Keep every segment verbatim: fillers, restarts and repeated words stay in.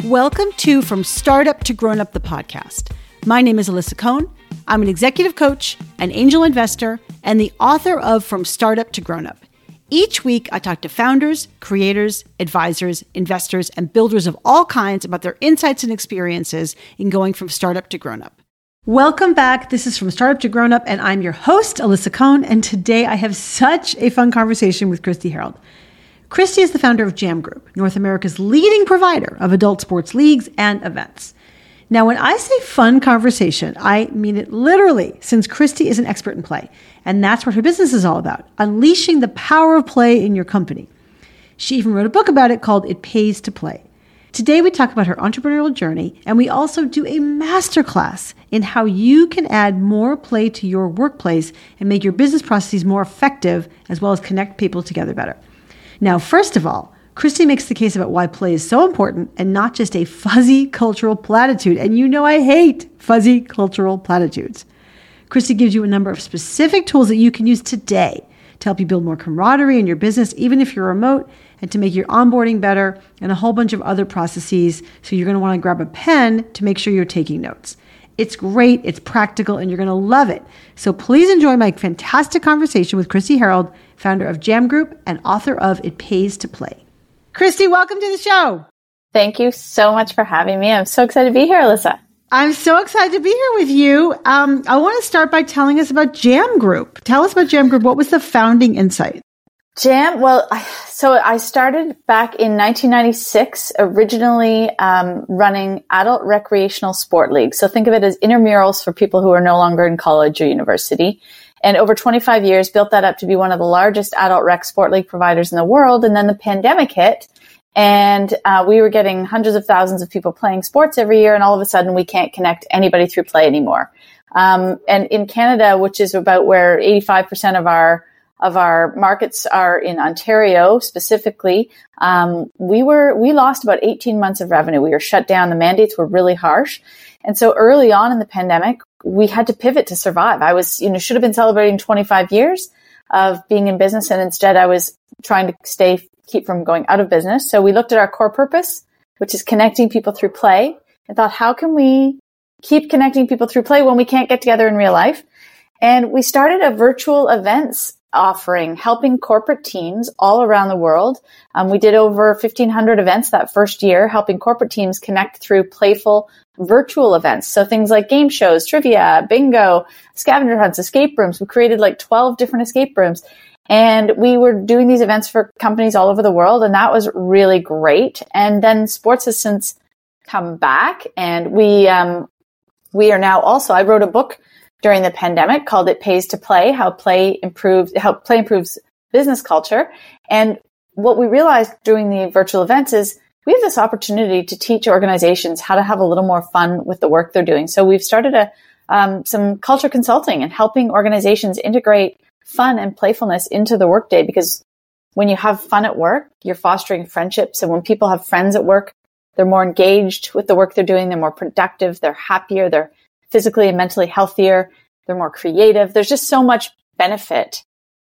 Welcome to From Startup to Grown Up, the podcast. My name is Alyssa Cohn. I'm an executive coach, an angel investor, and the author of From Startup to Grown Up. Each week, I talk to founders, creators, advisors, investors, and builders of all kinds about their insights and experiences in going from startup to grown up. Welcome back. This is From Startup to Grown Up, and I'm your host, Alyssa Cohn. And today I have such a fun conversation with Christy Harrold. Christy is the founder of Jam Group, North America's leading provider of adult sports leagues and events. Now, when I say fun conversation, I mean it literally, since Christy is an expert in play. And that's what her business is all about, unleashing the power of play in your company. She even wrote a book about it called It Pays to Play. Today, we talk about her entrepreneurial journey, and we also do a masterclass in how you can add more play to your workplace and make your business processes more effective, as well as connect people together better. Now, first of all, Christy makes the case about why play is so important and not just a fuzzy cultural platitude. And you know I hate fuzzy cultural platitudes. Christy gives you a number of specific tools that you can use today to help you build more camaraderie in your business, even if you're remote, and to make your onboarding better, and a whole bunch of other processes. So you're going to want to grab a pen to make sure you're taking notes. It's great, it's practical, and you're going to love it. So please enjoy my fantastic conversation with Christy Harrold, founder of Jam Group and author of It Pays to Play. Christy, welcome to the show. Thank you so much for having me. I'm so excited to be here, Alyssa. I'm so excited to be here with you. Um, I want to start by telling us about Jam Group. Tell us about Jam Group. What was the founding insight? Jam, well, I, so I started back in nineteen ninety-six, originally um, running adult recreational sport leagues. So think of it as intramurals for people who are no longer in college or university. And over twenty-five years, built that up to be one of the largest adult rec sport league providers in the world. And then the pandemic hit, and uh, we were getting hundreds of thousands of people playing sports every year. And all of a sudden, we can't connect anybody through play anymore. Um, and in Canada, which is about where eighty-five percent of our of our markets are in Ontario specifically, um, we were, we lost about eighteen months of revenue. We were shut down. The mandates were really harsh. And so early on in the pandemic, we had to pivot to survive. I was, you know, should have been celebrating twenty-five years of being in business. And instead I was trying to stay, keep from going out of business. So we looked at our core purpose, which is connecting people through play, and thought, how can we keep connecting people through play when we can't get together in real life? And we started a virtual events offering, helping corporate teams all around the world. Um, we did over fifteen hundred events that first year, helping corporate teams connect through playful virtual events. So things like game shows, trivia, bingo, scavenger hunts, escape rooms. We created like twelve different escape rooms. And we were doing these events for companies all over the world. And that was really great. And then sports has since come back. And we, um, we are now also, I wrote a book during the pandemic called It Pays to Play, how play improves, how play improves business culture. And what we realized doing the virtual events is we have this opportunity to teach organizations how to have a little more fun with the work they're doing. So we've started a, um, some culture consulting and helping organizations integrate fun and playfulness into the workday, because when you have fun at work, you're fostering friendships. And when people have friends at work, they're more engaged with the work they're doing. They're more productive. They're happier. They're physically and mentally healthier. They're more creative. There's just so much benefit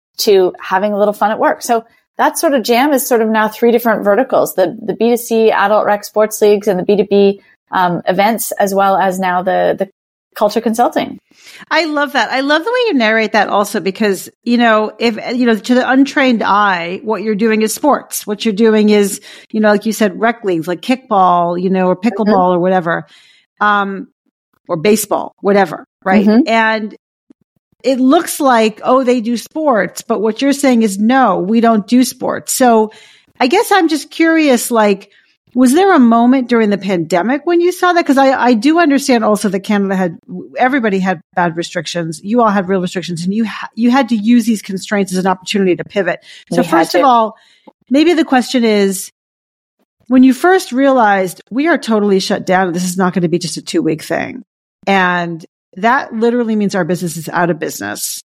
to having a little fun at work. So that sort of Jam is sort of now three different verticals, the, the B two C adult rec sports leagues and the B two B um, events, as well as now the, the culture consulting. I love that. I love the way you narrate that also, because, you know, if, you know, to the untrained eye, what you're doing is sports. What you're doing is, you know, like you said, rec leagues, like kickball, you know, or pickleball mm-hmm. or whatever. Um, or baseball, whatever, right? Mm-hmm. And it looks like, oh, they do sports, but what you're saying is, no, we don't do sports. So I guess I'm just curious, like, was there a moment during the pandemic when you saw that? Because I, I do understand also that Canada had, everybody had bad restrictions. You all had real restrictions, and you, ha- you had to use these constraints as an opportunity to pivot. So we first of all, maybe the question is, when you first realized we are totally shut down, this is not going to be just a two week thing. And that literally means our business is out of business.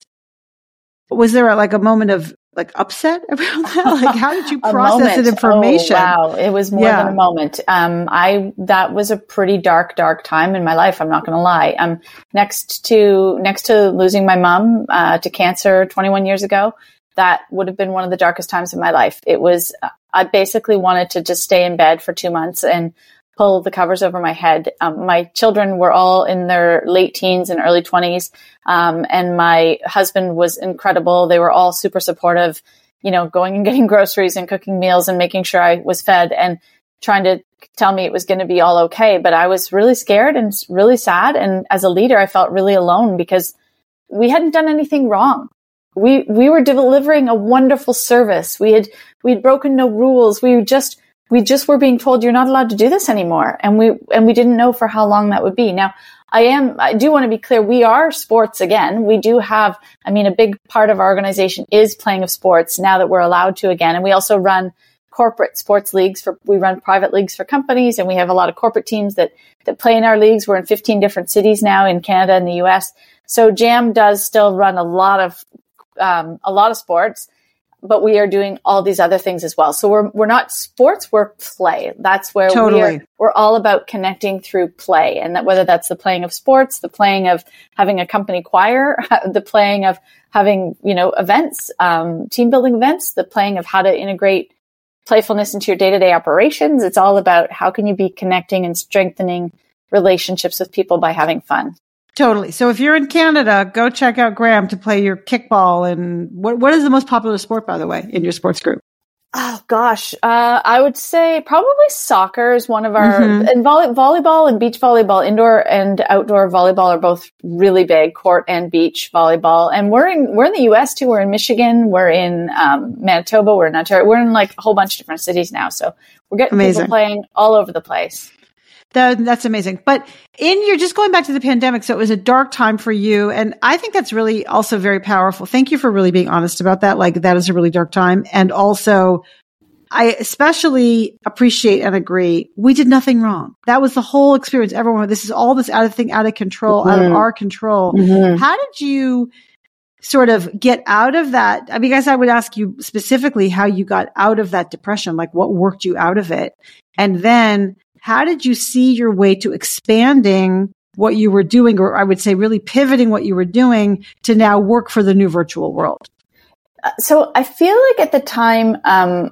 Was there a, like a moment of like upset around that? Like, how did you process that information? Oh, wow. It was more yeah. than a moment. Um, I, that was a pretty dark, dark time in my life. I'm not going to lie. Um, next to, next to losing my mom, uh, to cancer twenty-one years ago, that would have been one of the darkest times of my life. It was, I basically wanted to just stay in bed for two months and pull the covers over my head. Um, my children were all in their late teens and early twenties. Um, and my husband was incredible. They were all super supportive, you know, going and getting groceries and cooking meals and making sure I was fed and trying to tell me it was going to be all okay. But I was really scared and really sad. And as a leader, I felt really alone because we hadn't done anything wrong. We, we were delivering a wonderful service. We had, we'd broken no rules. We just, we just were being told you're not allowed to do this anymore. And we, and we didn't know for how long that would be. Now, I am, I do want to be clear. We are sports again. We do have, I mean, a big part of our organization is playing of sports now that we're allowed to again. And we also run corporate sports leagues for, we run private leagues for companies, and we have a lot of corporate teams that, that play in our leagues. We're in fifteen different cities now in Canada and the U S. So Jam does still run a lot of, um, a lot of sports, but we are doing all these other things as well. So we're, we're not sports, we're play. That's where totally. we're, we're all about connecting through play. And that whether that's the playing of sports, the playing of having a company choir, the playing of having, you know, events, um, team building events, the playing of how to integrate playfulness into your day-to-day operations. It's all about how can you be connecting and strengthening relationships with people by having fun. Totally. So if you're in Canada, go check out Graham to play your kickball. And what what is the most popular sport, by the way, in your sports group? Oh gosh, uh, I would say probably soccer is one of our, Mm-hmm. and volley, volleyball and beach volleyball, indoor and outdoor volleyball are both really big, court and beach volleyball. And we're in, we're in the U S too. We're in Michigan. We're in, um, Manitoba. We're in Ontario. We're in like a whole bunch of different cities now. So we're getting Amazing. people playing all over the place. That, that's amazing. But in your, just going back to the pandemic, so it was a dark time for you. And I think that's really also very powerful. Thank you for really being honest about that. Like that is a really dark time. And also I especially appreciate and agree. We did nothing wrong. That was the whole experience. Everyone, this is all this out of thing, out of control, mm-hmm. out of our control. Mm-hmm. How did you sort of get out of that? I mean, I guess I would ask you specifically how you got out of that depression, like what worked you out of it? And then how did you see your way to expanding what you were doing, or I would say really pivoting what you were doing to now work for the new virtual world? So I feel like at the time, um,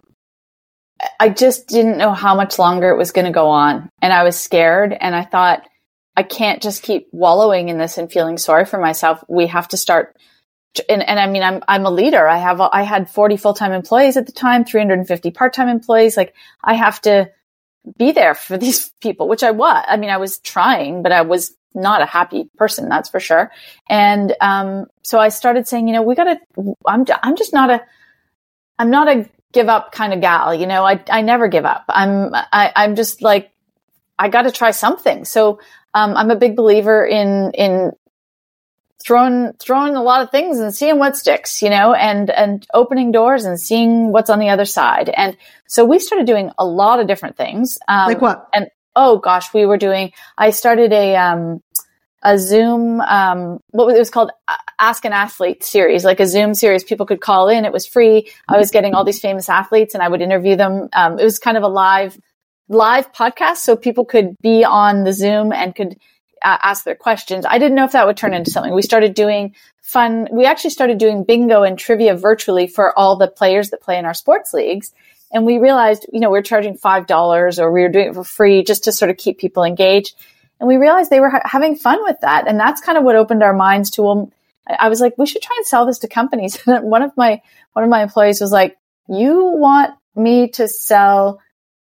I just didn't know how much longer it was going to go on. And I was scared, and I thought, I can't just keep wallowing in this and feeling sorry for myself. We have to start. And, and I mean, I'm, I'm a leader. I have, I had forty full-time employees at the time, three hundred fifty part-time employees. Like I have to be there for these people, which I was. I mean, I was trying, but I was not a happy person, that's for sure. And, um, so I started saying, you know, we gotta, I'm, I'm just not a, I'm not a give up kind of gal. You know, I, I never give up. I'm, I, I'm just like, I got to try something. So, um, I'm a big believer in, in throwing, throwing a lot of things and seeing what sticks, you know, and, and opening doors and seeing what's on the other side. And so we started doing a lot of different things. Um, like what? And, oh gosh, we were doing, I started a, um, a Zoom, um, what was it was called Ask an Athlete series, like a Zoom series. People could call in. It was free. I was getting all these famous athletes and I would interview them. Um, it was kind of a live, live podcast. So people could be on the Zoom and could uh, ask their questions. I didn't know if that would turn into something. We started doing fun. We actually started doing bingo and trivia virtually for all the players that play in our sports leagues. And we realized, you know, we we're charging five dollars or we were doing it for free just to sort of keep people engaged. And we realized they were ha- having fun with that. And that's kind of what opened our minds to them. I was like, we should try and sell this to companies. And one of my, one of my employees was like, you want me to sell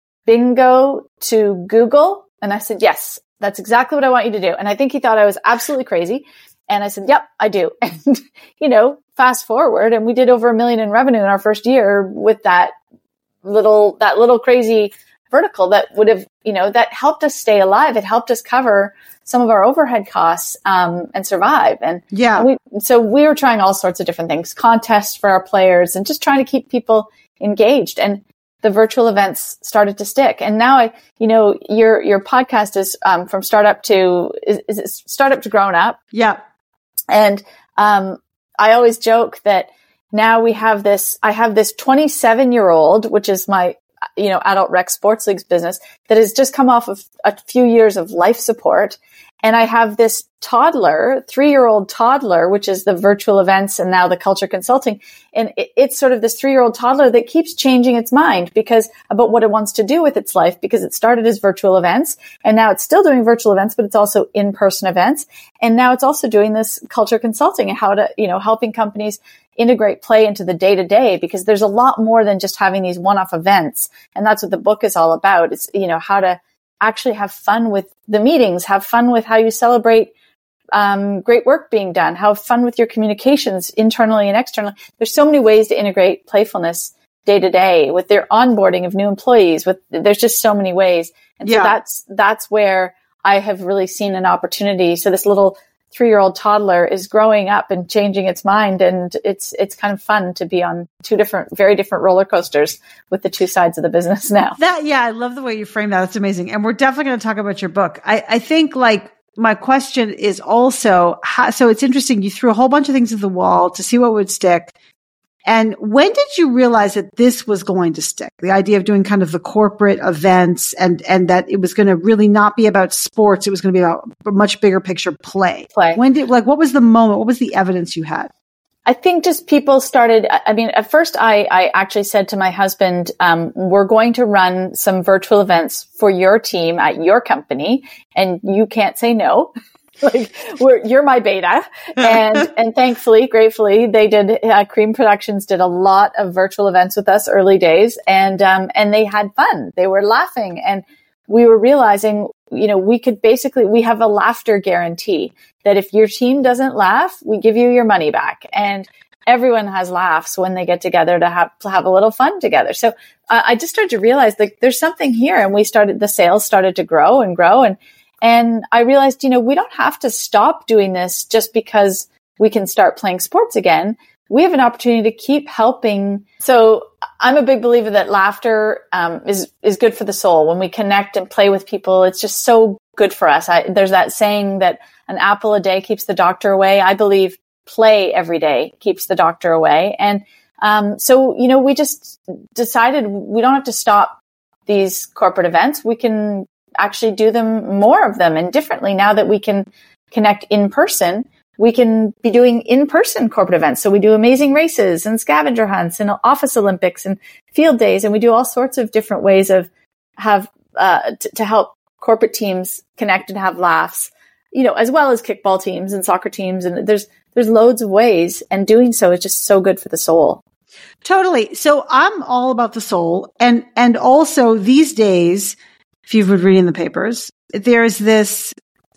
bingo to Google? And I said, yes, that's exactly what I want you to do. And I think he thought I was absolutely crazy. And I said, yep, I do. And, you know, fast forward, and we did over a million in revenue in our first year with that little, that little crazy vertical that would have, you know, that helped us stay alive. It helped us cover some of our overhead costs, um, and survive. And yeah, and we, so we were trying all sorts of different things, contests for our players and just trying to keep people engaged. And the virtual events started to stick. And now I, you know, your, your podcast is, um, from startup to, is, is it startup to grown up. Yeah. And, um, I always joke that now we have this, I have this twenty-seven year old, which is my, you know, adult rec sports leagues business that has just come off of a few years of life support. And I have this toddler, three-year-old toddler, which is the virtual events and now the culture consulting. And it, it's sort of this three-year-old toddler that keeps changing its mind because about what it wants to do with its life, because it started as virtual events and now it's still doing virtual events, but it's also in-person events. And now it's also doing this culture consulting and how to, you know, helping companies integrate play into the day-to-day, because there's a lot more than just having these one-off events. And that's what the book is all about. It's, you know, how to actually have fun with the meetings, have fun with how you celebrate um, great work being done, have fun with your communications internally and externally. There's so many ways to integrate playfulness day to day with their onboarding of new employees. With there's just so many ways. And yeah. so that's, that's where I have really seen an opportunity. So this little three-year-old toddler is growing up and changing its mind. And it's, it's kind of fun to be on two different, very different roller coasters with the two sides of the business now. That, yeah, I love the way you frame that. That's amazing. And we're definitely going to talk about your book. I, I think like my question is also, how, so it's interesting. You threw a whole bunch of things at the wall to see what would stick. And when did you realize that this was going to stick? The idea of doing kind of the corporate events and, and that it was going to really not be about sports. It was going to be about a much bigger picture play. Play. When did, like, what was the moment? What was the evidence you had? I think just people started, I mean, at first I, I actually said to my husband, um, we're going to run some virtual events for your team at your company and you can't say no. Like we're, you're my beta. And, and thankfully, gratefully, they did, uh, Cream Productions did a lot of virtual events with us early days and, um, and they had fun. They were laughing and we were realizing, you know, we could basically, we have a laughter guarantee that if your team doesn't laugh, we give you your money back. And everyone has laughs when they get together to have, to have a little fun together. So uh, I just started to realize like there's something here and we started, the sales started to grow and grow and, And I realized, you know, we don't have to stop doing this just because we can start playing sports again. We have an opportunity to keep helping. So I'm a big believer that laughter um, is is good for the soul. When we connect and play with people, it's just so good for us. I, there's that saying that an apple a day keeps the doctor away. I believe play every day keeps the doctor away. And um, so, you know, we just decided we don't have to stop these corporate events. We can actually do them, more of them and differently. Now that we can connect in person, we can be doing in-person corporate events. So we do amazing races and scavenger hunts and office Olympics and field days. And we do all sorts of different ways of have, uh, t- to help corporate teams connect and have laughs, you know, as well as kickball teams and soccer teams. And there's, there's loads of ways, and doing so is just so good for the soul. Totally. So I'm all about the soul. And, and also these days, if you've been reading the papers, there's this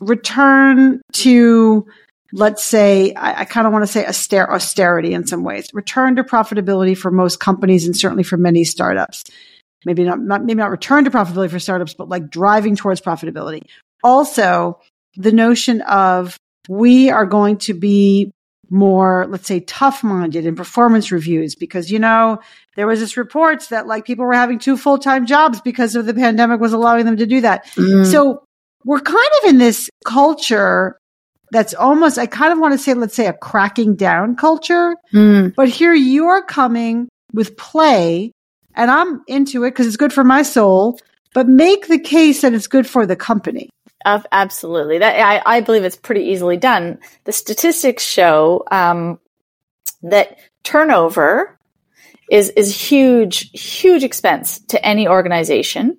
return to, let's say, I, I kind of want to say auster- austerity in some ways, return to profitability for most companies and certainly for many startups. Maybe not, not, maybe not return to profitability for startups, but like driving towards profitability. Also, the notion of we are going to be more, let's say, tough-minded in performance reviews because, you know, there was this reports that like people were having two full-time jobs because of the pandemic was allowing them to do that. Mm. So we're kind of in this culture that's almost, I kind of want to say, let's say a cracking down culture, mm. but here you're coming with play and I'm into it because it's good for my soul, but make the case that it's good for the company. Uh, absolutely. That I, I believe it's pretty easily done. The statistics show um, that turnover is is huge, huge expense to any organization.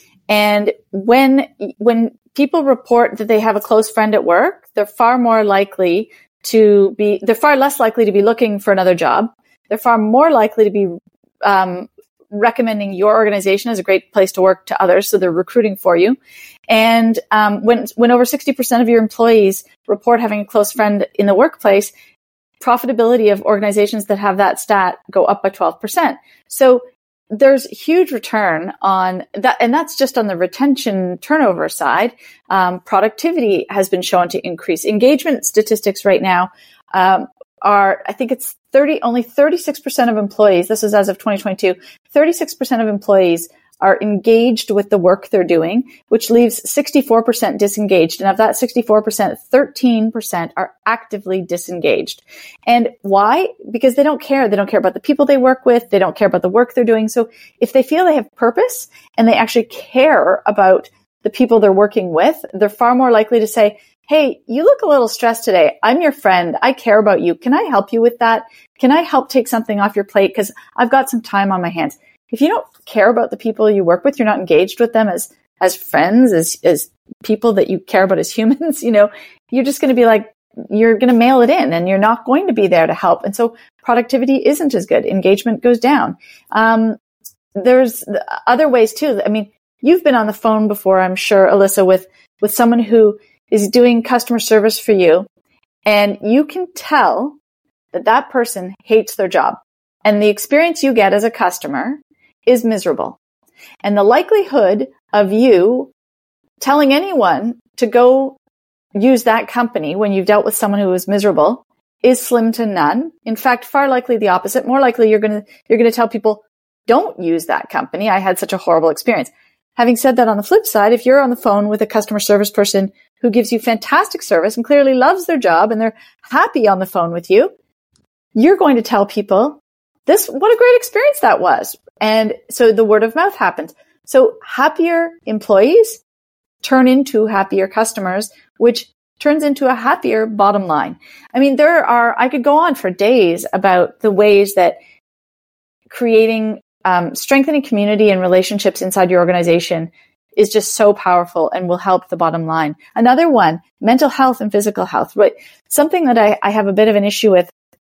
And when when people report that they have a close friend at work, they're far more likely to be. They're far less likely to be looking for another job. They're far more likely to be um, recommending your organization as a great place to work to others. So they're recruiting for you. And um, when when over sixty percent of your employees report having a close friend in the workplace, profitability of organizations that have that stat go up by twelve percent. So there's huge return on that. And that's just on the retention turnover side. Um, productivity has been shown to increase. Engagement statistics right now um, are, I think it's thirty, only thirty-six percent of employees, this is as of twenty twenty-two, thirty-six percent of employees are engaged with the work they're doing, which leaves sixty-four percent disengaged. And of that sixty-four percent, thirteen percent are actively disengaged. And why? Because they don't care. They don't care about the people they work with. They don't care about the work they're doing. So if they feel they have purpose and they actually care about the people they're working with, they're far more likely to say, hey, you look a little stressed today. I'm your friend. I care about you. Can I help you with that? Can I help take something off your plate? Because I've got some time on my hands. If you don't care about the people you work with, you're not engaged with them as, as friends, as, as people that you care about as humans, you know, you're just going to be like, you're going to mail it in and you're not going to be there to help. And so productivity isn't as good. Engagement goes down. Um, there's other ways too. I mean, you've been on the phone before, I'm sure, Alyssa, with, with someone who is doing customer service for you, and you can tell that that person hates their job. And the experience you get as a customer is miserable. And the likelihood of you telling anyone to go use that company when you've dealt with someone who is miserable is slim to none. In fact, far likely the opposite. More likely you're going to, you're going to tell people, don't use that company. I had such a horrible experience. Having said that, on the flip side, if you're on the phone with a customer service person who gives you fantastic service and clearly loves their job and they're happy on the phone with you, you're going to tell people this, what a great experience that was. And so the word of mouth happens. So happier employees turn into happier customers, which turns into a happier bottom line. I mean, there are, I could go on for days about the ways that creating, um, strengthening community and relationships inside your organization is just so powerful and will help the bottom line. Another one, mental health and physical health. Right? Something that I, I have a bit of an issue with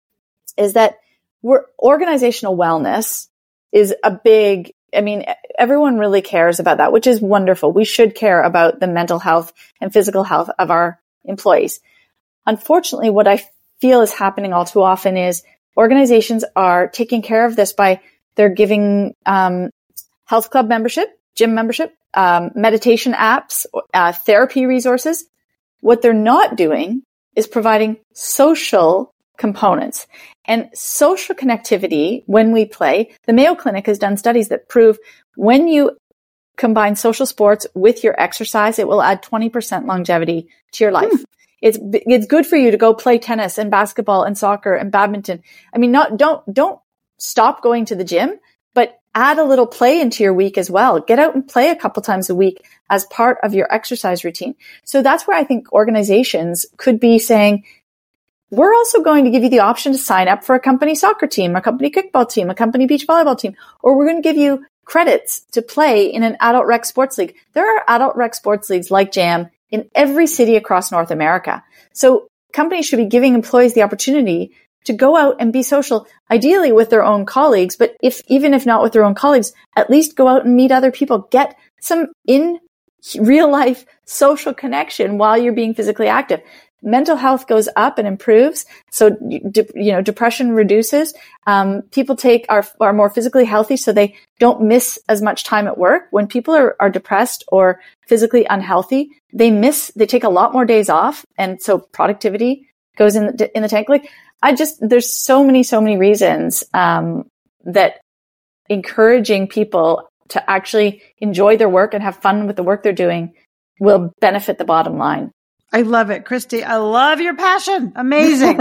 is that we're, organizational wellness is a big, I mean, everyone really cares about that, which is wonderful. We should care about the mental health and physical health of our employees. Unfortunately, what I feel is happening all too often is organizations are taking care of this by they're giving um, health club membership, gym membership, um, meditation apps, uh, therapy resources. What they're not doing is providing social components. And social connectivity, when we play, the Mayo Clinic has done studies that prove when you combine social sports with your exercise, it will add twenty percent longevity to your life. Hmm. It's, it's good for you to go play tennis and basketball and soccer and badminton. I mean, not, don't, don't stop going to the gym, but add a little play into your week as well. Get out and play a couple times a week as part of your exercise routine. So that's where I think organizations could be saying, we're also going to give you the option to sign up for a company soccer team, a company kickball team, a company beach volleyball team, or we're going to give you credits to play in an adult rec sports league. There are adult rec sports leagues like JAM in every city across North America. So companies should be giving employees the opportunity to go out and be social, ideally with their own colleagues, but if even if not with their own colleagues, at least go out and meet other people, get some in real life social connection while you're being physically active. Mental health goes up and improves. So, de- you know, depression reduces. Um, people take are, are more physically healthy, so they don't miss as much time at work. When people are, are depressed or physically unhealthy, they miss, they take a lot more days off. And so productivity goes in the, in the tank. Like, I just, there's so many, so many reasons, um, that encouraging people to actually enjoy their work and have fun with the work they're doing will benefit the bottom line. I love it, Christy. I love your passion. Amazing.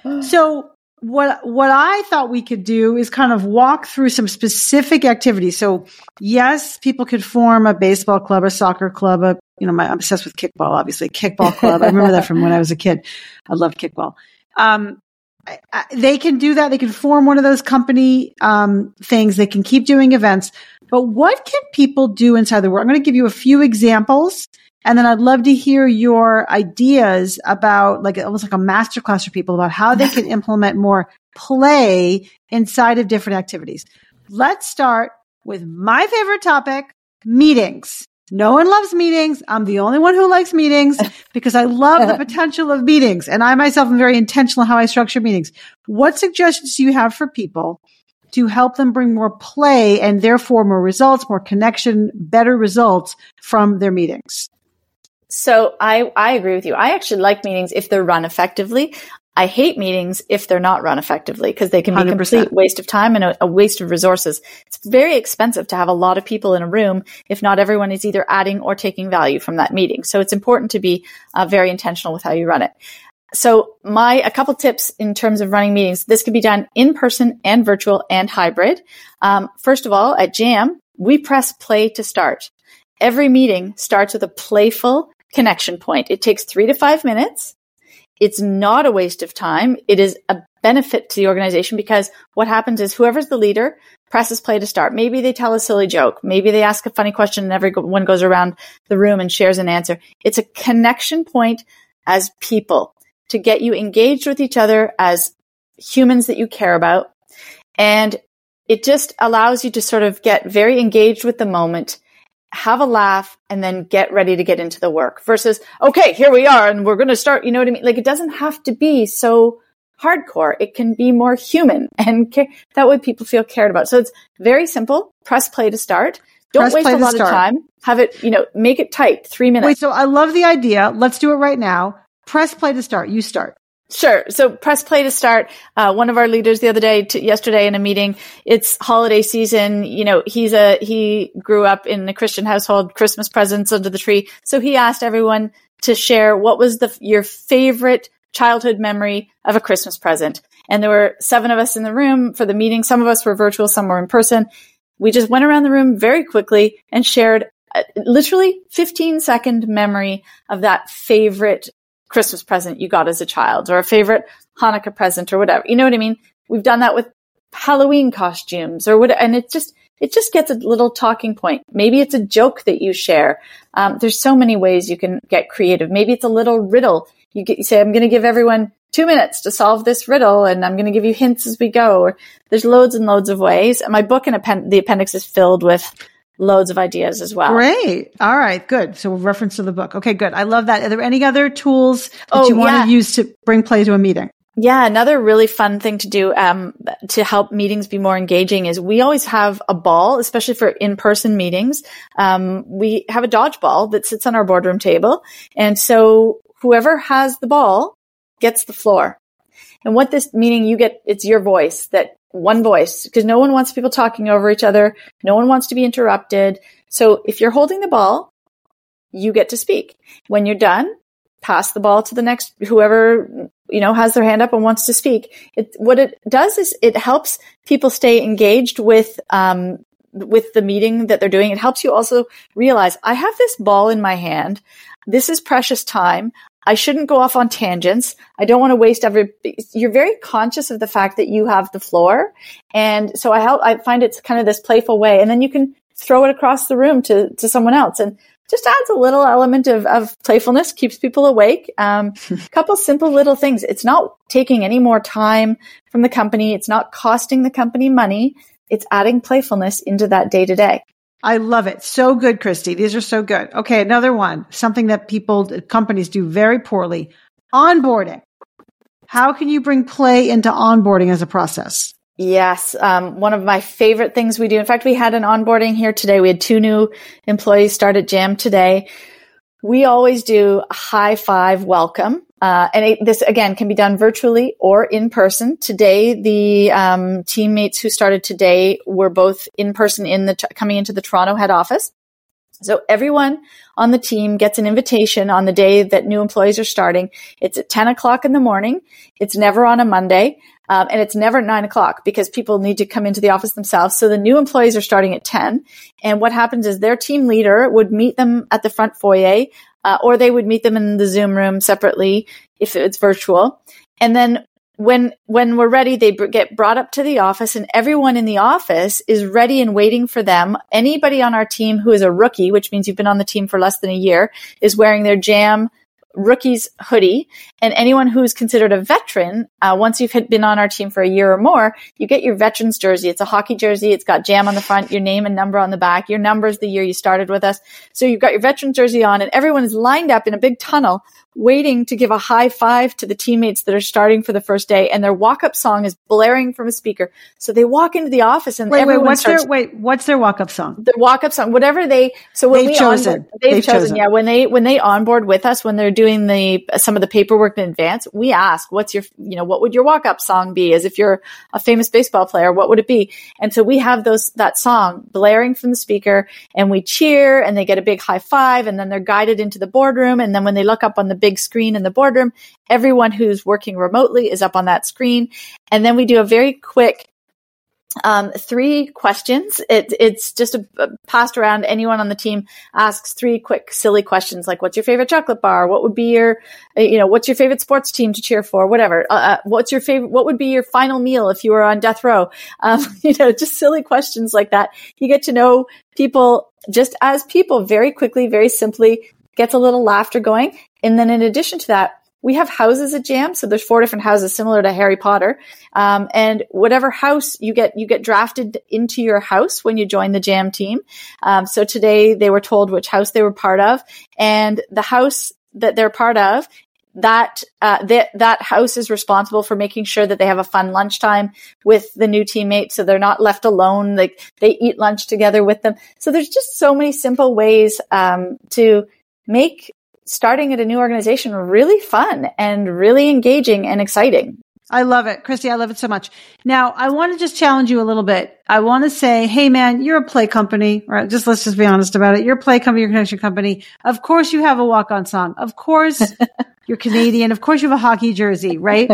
So what, what I thought we could do is kind of walk through some specific activities. So yes, people could form a baseball club, a soccer club, a, you know, my, I'm obsessed with kickball, obviously, kickball club. I remember that from when I was a kid. I loved kickball. Um, I, I, they can do that. They can form one of those company, um, things. They can keep doing events, but what can people do inside the world? I'm going to give you a few examples. And then I'd love to hear your ideas about, like, almost like a masterclass for people about how they can implement more play inside of different activities. Let's start with my favorite topic, meetings. No one loves meetings. I'm the only one who likes meetings because I love the potential of meetings. And I myself am very intentional how I structure meetings. What suggestions do you have for people to help them bring more play and therefore more results, more connection, better results from their meetings? So I, I agree with you. I actually like meetings if they're run effectively. I hate meetings if they're not run effectively because they can be a complete waste of time and a, a waste of resources. It's very expensive to have a lot of people in a room if not everyone is either adding or taking value from that meeting. So it's important to be uh, very intentional with how you run it. So my, a couple tips in terms of running meetings. This can be done in person and virtual and hybrid. Um, first of all, at JAM, we press play to start. Every meeting starts with a playful connection point. It takes three to five minutes. It's not a waste of time. It is a benefit to the organization because what happens is whoever's the leader presses play to start. Maybe they tell a silly joke. Maybe they ask a funny question and everyone goes around the room and shares an answer. It's a connection point as people to get you engaged with each other as humans that you care about. And it just allows you to sort of get very engaged with the moment, have a laugh, and then get ready to get into the work versus, okay, here we are and we're going to start. You know what I mean? Like, it doesn't have to be so hardcore. It can be more human, and ca- that way people feel cared about. So it's very simple. Press play to start. Don't Press waste a lot start. of time. Have it, you know, make it tight. Three minutes. Wait, so I love the idea. Let's do it right now. Press play to start. You start. Sure. So press play to start. Uh, one of our leaders the other day, t- yesterday in a meeting, it's holiday season. You know, he's a, he grew up in a Christian household, Christmas presents under the tree. So he asked everyone to share what was the, your favorite childhood memory of a Christmas present. And there were seven of us in the room for the meeting. Some of us were virtual, some were in person. We just went around the room very quickly and shared a, literally fifteen second memory of that favorite Christmas present you got as a child, or a favorite Hanukkah present, or whatever. You know what I mean? We've done that with Halloween costumes or whatever. And it just, it just gets a little talking point. Maybe it's a joke that you share. Um, there's so many ways you can get creative. Maybe it's a little riddle. You, get, you say, I'm going to give everyone two minutes to solve this riddle, and I'm going to give you hints as we go. Or there's loads and loads of ways. And my book and append- the appendix is filled with loads of ideas as well. Great. All right. Good. So reference to the book. Okay, good. I love that. Are there any other tools that Oh, you want yeah. to use to bring play to a meeting? Yeah, another really fun thing to do um, to help meetings be more engaging is we always have a ball, especially for in-person meetings. Um, we have a dodgeball that sits on our boardroom table. And so whoever has the ball gets the floor. And what this meaning you get, it's your voice, that one voice, because no one wants people talking over each other. No one wants to be interrupted. So if you're holding the ball, you get to speak. When you're done, pass the ball to the next, whoever, you know, has their hand up and wants to speak. It, what it does is it helps people stay engaged with, um, with the meeting that they're doing. It helps you also realize, I have this ball in my hand. This is precious time. I shouldn't go off on tangents. I don't want to waste every, you're very conscious of the fact that you have the floor. And so I help, I find it's kind of this playful way. And then you can throw it across the room to, to someone else, and just adds a little element of, of playfulness, keeps people awake. Um, a couple simple little things. It's not taking any more time from the company. It's not costing the company money. It's adding playfulness into that day to day. I love it. So good, Christy. These are so good. Okay. Another one, something that people, companies do very poorly. Onboarding. How can you bring play into onboarding as a process? Yes. Um, one of my favorite things we do. In fact, we had an onboarding here today. We had two new employees start at Jam today. We always do a high five welcome. Uh, and it, this again can be done virtually or in person. Today, the um, teammates who started today were both in person in the, coming into the Toronto head office. So everyone on the team gets an invitation on the day that new employees are starting. It's at ten o'clock in the morning. It's never on a Monday. Um, and it's never nine o'clock because people need to come into the office themselves. So the new employees are starting at ten. And what happens is their team leader would meet them at the front foyer, uh, or they would meet them in the Zoom room separately if it's virtual. And then when, when we're ready, they b- get brought up to the office, and everyone in the office is ready and waiting for them. Anybody on our team who is a rookie, which means you've been on the team for less than a year, is wearing their Jam rookie's hoodie. And anyone who's considered a veteran, uh, once you've been on our team for a year or more, you get your veteran's jersey. It's a hockey jersey. It's got Jam on the front, your name and number on the back. Your number is the year you started with us. So you've got your veteran jersey on, and everyone is lined up in a big tunnel waiting to give a high five to the teammates that are starting for the first day. And their walk-up song is blaring from a speaker. So they walk into the office and wait, everyone wait, what's starts, their, wait, what's their walk-up song? the walk-up song, whatever they, so when They've we chosen. onboard, they've, They've chosen, chosen. yeah, when they, when they onboard with us, when they're doing the, some of the paperwork in advance, we ask, what's your, you know, what would your walk-up song be? As if you're a famous baseball player, what would it be? And so we have those, that song blaring from the speaker, and we cheer, and they get a big high five, and then they're guided into the boardroom. And then when they look up on the big screen in the boardroom, everyone who's working remotely is up on that screen. And then we do a very quick Um, three questions. It, it's just a, a passed around. Anyone on the team asks three quick, silly questions like, what's your favorite chocolate bar? What would be your, you know, what's your favorite sports team to cheer for? Whatever. Uh, what's your favorite, what would be your final meal if you were on death row? Um, you know, just silly questions like that. You get to know people just as people very quickly, very simply, gets a little laughter going. And then in addition to that, we have houses at Jam. So there's four different houses similar to Harry Potter. Um, and whatever house you get, you get drafted into your house when you join the Jam team. Um, so today they were told which house they were part of, and the house that they're part of, that, uh, that, that house is responsible for making sure that they have a fun lunchtime with the new teammates. So they're not left alone. Like they eat lunch together with them. So there's just so many simple ways, um, to make starting at a new organization really fun and really engaging and exciting. I love it. Christy, I love it so much. Now, I want to just challenge you a little bit. I want to say, hey man, you're a play company, right? Just let's just be honest about it. You're a play company, you're a connection company. Of course you have a walk-on song. Of course you're Canadian. Of course you have a hockey jersey, right?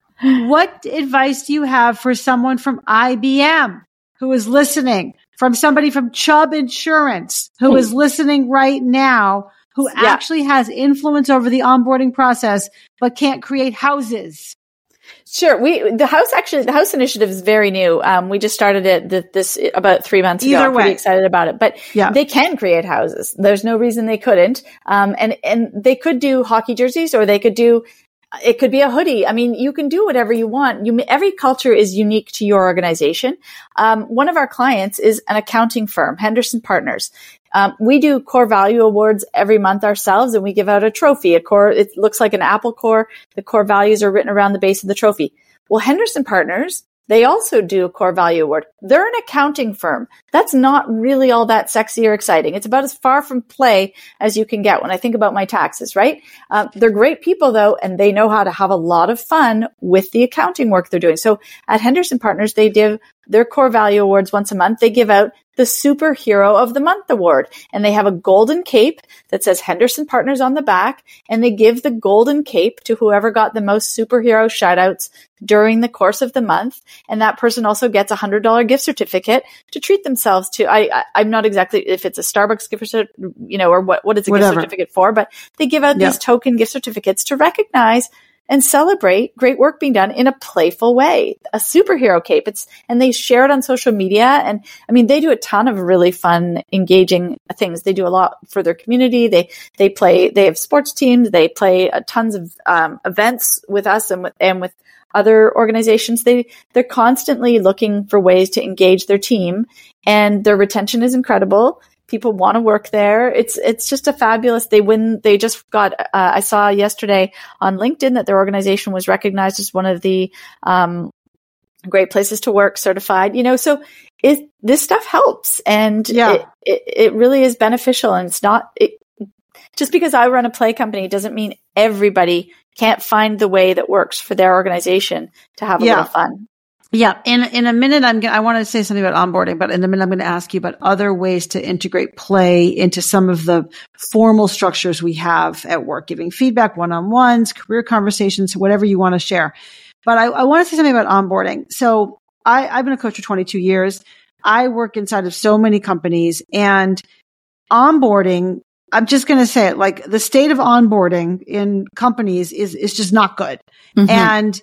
What advice do you have for someone from I B M who is listening, from somebody from Chubb Insurance who is listening right now, who yeah. actually has influence over the onboarding process, but can't create houses? Sure. We, the house, actually, the house initiative is very new. Um, we just started it th- this about three months ago. Either I'm way. pretty excited about it, but yeah. they can create houses. There's no reason they couldn't. Um, and, and they could do hockey jerseys, or they could do, it could be a hoodie. I mean, you can do whatever you want. You, every culture is unique to your organization. Um, one of our clients is an accounting firm, Henderson Partners. Um, we do core value awards every month ourselves, and we give out a trophy. A core, it looks like an apple core. The core values are written around the base of the trophy. Well, Henderson Partners, they also do a core value award. They're an accounting firm. That's not really all that sexy or exciting. It's about as far from play as you can get when I think about my taxes, right? Um, they're great people though, and they know how to have a lot of fun with the accounting work they're doing. So at Henderson Partners, they give their core value awards once a month. They give out the Superhero of the Month award, and they have a golden cape that says Henderson Partners on the back, and they give the golden cape to whoever got the most superhero shout outs during the course of the month. And that person also gets a hundred dollar gift certificate to treat themselves to. I, I I'm not exactly if it's a Starbucks gift certificate, you know, or what what is a Whatever. gift certificate for, but they give out yeah. these token gift certificates to recognize and celebrate great work being done in a playful way. A superhero cape. It's, and they share it on social media. And I mean, they do a ton of really fun, engaging things. They do a lot for their community. They, they play, they have sports teams. They play uh, tons of, um, events with us and with, and with other organizations. They, they're constantly looking for ways to engage their team, and their retention is incredible. People want to work there. It's it's just a fabulous. They win. They just got. Uh, I saw yesterday on LinkedIn that their organization was recognized as one of the um, great places to work certified. You know, so it this stuff helps, and yeah. it, it it really is beneficial. And it's not it, just because I run a play company doesn't mean everybody can't find the way that works for their organization to have a yeah. little fun. Yeah. In, in a minute, I'm going I want to say something about onboarding, but in a minute, I'm going to ask you about other ways to integrate play into some of the formal structures we have at work, giving feedback, one-on-ones, career conversations, whatever you want to share. But I, I want to say something about onboarding. So I, I've been a coach for twenty-two years. I work inside of so many companies, and onboarding, I'm just going to say it, like the state of onboarding in companies is, is just not good. Mm-hmm. And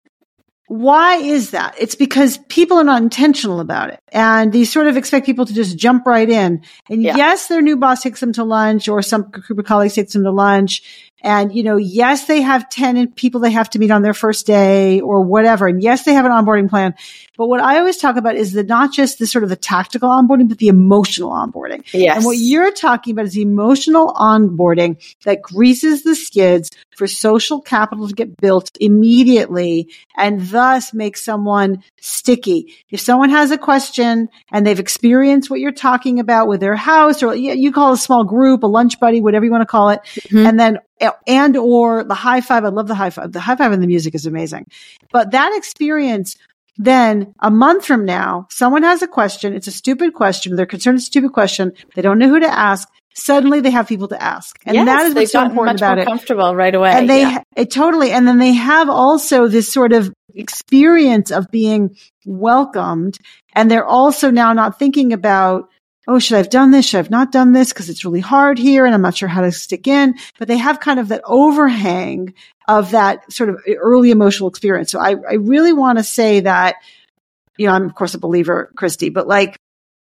why is that? It's because people are not intentional about it, and they sort of expect people to just jump right in. And yeah. yes, their new boss takes them to lunch, or some group of colleagues takes them to lunch. And, you know, yes, they have ten people they have to meet on their first day or whatever. And yes, they have an onboarding plan. But what I always talk about is the, not just the sort of the tactical onboarding, but the emotional onboarding. Yes. And what you're talking about is the emotional onboarding that greases the skids for social capital to get built immediately, and thus make someone sticky. If someone has a question and they've experienced what you're talking about with their house, or you call it a small group, a lunch buddy, whatever you want to call it, mm-hmm. and then and or the high five. I love the high five. The high five and the music is amazing. But that experience, then a month from now, someone has a question. It's a stupid question. They're concerned it's a stupid question. They don't know who to ask. Suddenly they have people to ask. And yes, that is what's so important much about more it. Comfortable right away. And they yeah. it totally, and then they have also this sort of experience of being welcomed And they're also now not thinking about, oh, should I have done this? Should I have not done this? Because it's really hard here and I'm not sure how to stick in. But they have kind of that overhang of that sort of early emotional experience. So I, I really want to say that, you know, I'm of course a believer, Christy, but like,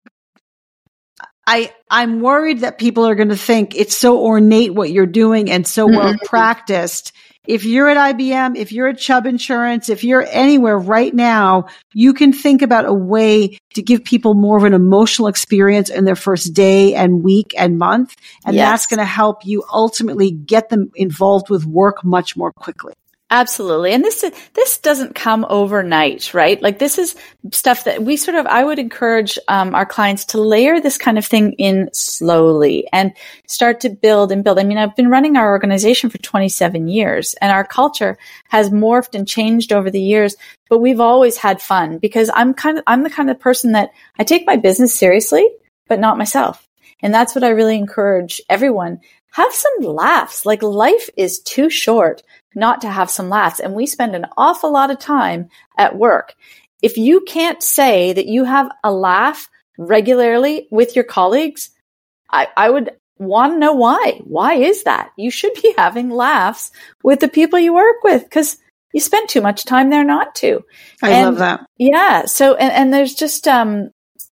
I, I'm worried that people are going to think it's so ornate what you're doing and so well mm-hmm. practiced. If you're at I B M, if you're at Chubb Insurance, if you're anywhere right now, you can think about a way to give people more of an emotional experience in their first day and week and month. And yes. that's going to help you ultimately get them involved with work much more quickly. Absolutely. And this, this doesn't come overnight, right? Like this is stuff that we sort of, I would encourage um, our clients to layer this kind of thing in slowly and start to build and build. I mean, I've been running our organization for twenty-seven years and our culture has morphed and changed over the years, but we've always had fun because I'm kind of, I'm the kind of person that I take my business seriously, but not myself. And that's what I really encourage everyone. Have some laughs. Like life is too short not to have some laughs. And we spend an awful lot of time at work. If you can't say that you have a laugh regularly with your colleagues, I, I would want to know why. Why is that? You should be having laughs with the people you work with because you spend too much time there not to. I and, love that. Yeah. So, and, and there's just, um,